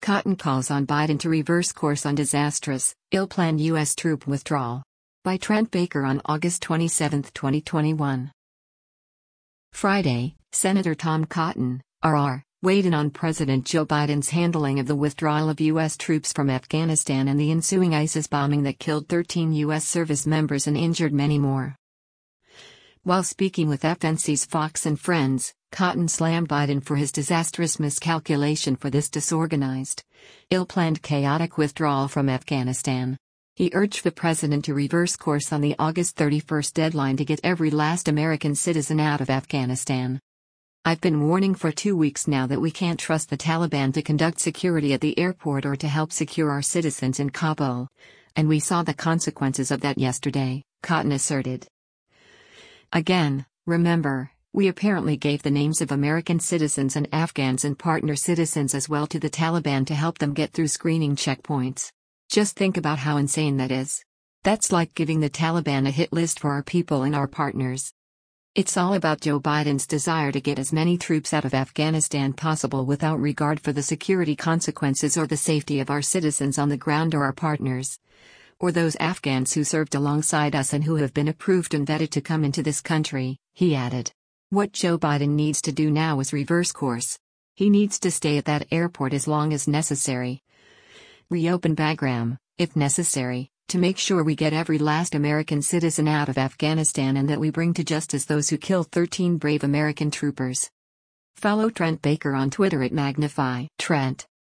Cotton calls on Biden to reverse course on disastrous, ill-planned U.S. troop withdrawal. By Trent Baker on August 27, 2021. Friday, Senator Tom Cotton, RR, weighed in on President Joe Biden's handling of the withdrawal of U.S. troops from Afghanistan and the ensuing ISIS bombing that killed 13 U.S. service members and injured many more. While speaking with FNC's Fox and Friends, Cotton slammed Biden for his disastrous miscalculation for this disorganized, ill-planned chaotic withdrawal from Afghanistan. He urged the president to reverse course on the August 31 deadline to get every last American citizen out of Afghanistan. I've been warning for 2 weeks now that we can't trust the Taliban to conduct security at the airport or to help secure our citizens in Kabul. And we saw the consequences of that yesterday, Cotton asserted. Again, remember, we apparently gave the names of American citizens and Afghans and partner citizens as well to the Taliban to help them get through screening checkpoints. Just think about how insane that is. That's like giving the Taliban a hit list for our people and our partners. It's all about Joe Biden's desire to get as many troops out of Afghanistan possible without regard for the security consequences or the safety of our citizens on the ground or our partners. Or those Afghans who served alongside us and who have been approved and vetted to come into this country, he added. What Joe Biden needs to do now is reverse course. He needs to stay at that airport as long as necessary. Reopen Bagram, if necessary, to make sure we get every last American citizen out of Afghanistan and that we bring to justice those who killed 13 brave American troopers. Follow Trent Baker on Twitter at Magnify Trent.